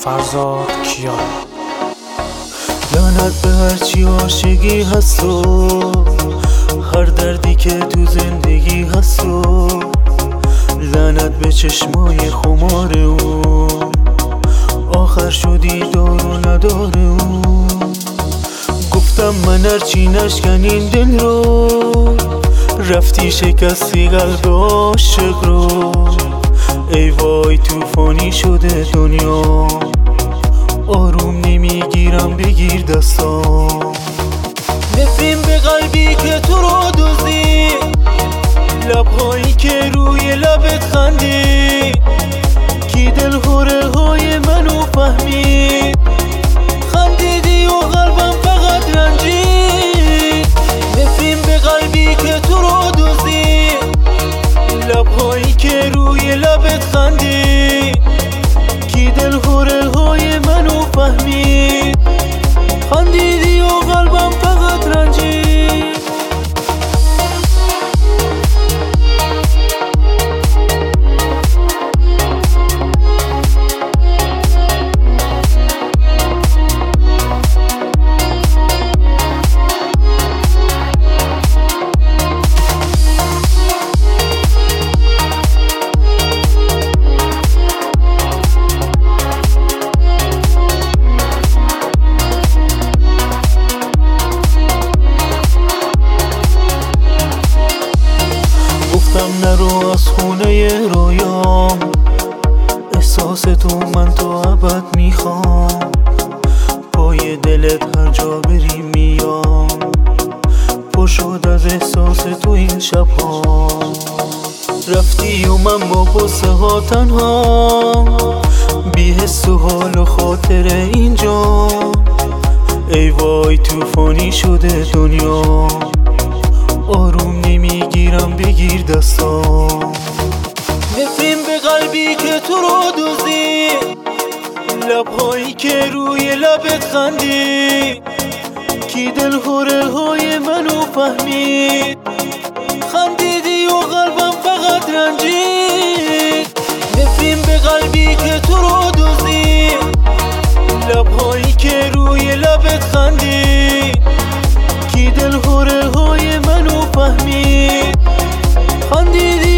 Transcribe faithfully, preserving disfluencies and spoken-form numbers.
فرزاد کیا. لعنت به هرچی عاشقی هست و هر دردی که تو زندگی هست و لعنت به چشمای خمار اون آخر شدی دار و نداره اون. گفتم من هرچی نشکن این دل رو رفتی شکستی قلب عاشق رو. ای وای توفانی شده دنیا آروم نمیگیرم بگیر دستام. نفرین به قلبی که تو رو دوزی لبهایی که روی لبت خندی کی دل هره های منو فهمید خندیدی و قلبم فقط رنجید. نفرین به قلبی که تو رو دوزی لبهایی که روی لبت خندی کی دل هره های منو فهمید خندیدی و قلبم فقط رنجید. نرو از خونه رویام احساس تو من تا ابد میخوام. پای دلت هر جا بری میام پر شد از احساس تو این شبها. رفتی و من با قصه ها تنها بی حس و حال و خاطر اینجا. ای وای توفانی شده دنیا آروم نمیگیرم بگیر دستام. نفرین به قلبی که تو رو دوزی لبهایی که روی لبت خندی کی دل هره های منو فهمید خندیدی و قلبم فقط رنجید. نفرین به قلبی که تو رو دوزی لبهایی که روی لبت خندی کی دل هره های منو فهمید خندیدی